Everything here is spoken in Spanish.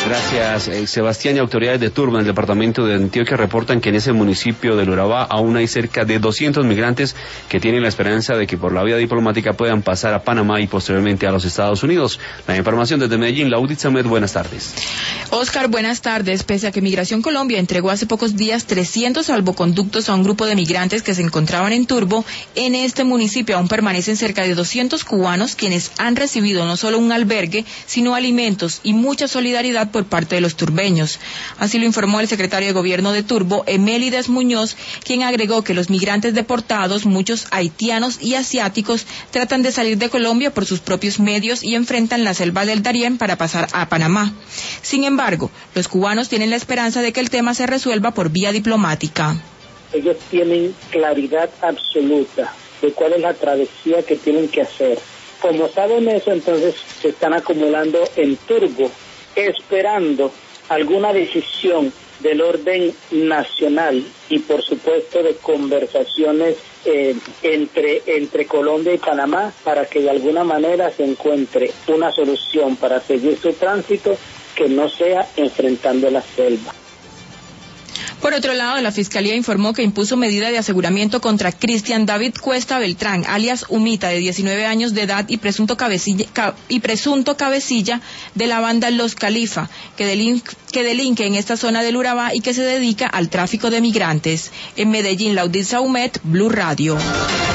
Gracias, Sebastián. Y autoridades de Turbo, en el departamento de Antioquia, reportan que en ese municipio del Urabá aún hay cerca de 200 migrantes que tienen la esperanza de que por la vía diplomática puedan pasar a Panamá y posteriormente a los Estados Unidos. La información desde Medellín, Laudit Samet, buenas tardes. Oscar, buenas tardes. Pese a que Migración Colombia entregó hace pocos días 300 salvoconductos a un grupo de migrantes que se encontraban en Turbo, en este municipio aún permanecen cerca de 200 cubanos quienes han recibido no solo un albergue, sino alimentos y mucha solidaridad por parte de los turbeños. Así lo informó el secretario de Gobierno de Turbo, Emélides Muñoz, quien agregó que los migrantes deportados, muchos haitianos y asiáticos, tratan de salir de Colombia por sus propios medios y enfrentan la selva del Darién para pasar a Panamá. Sin embargo, los cubanos tienen la esperanza de que el tema se resuelva por vía diplomática. Ellos tienen claridad absoluta de cuál es la travesía que tienen que hacer. Como saben eso, entonces se están acumulando en Turbo, esperando alguna decisión del orden nacional y por supuesto de conversaciones entre Colombia y Panamá para que de alguna manera se encuentre una solución para seguir su tránsito que no sea enfrentando la selva. Por otro lado, la Fiscalía informó que impuso medida de aseguramiento contra Cristian David Cuesta Beltrán, alias Humita, de 19 años de edad y presunto cabecilla de la banda Los Califa, que delinque en esta zona del Urabá y que se dedica al tráfico de migrantes. En Medellín, Laudit Saumet, Blue Radio.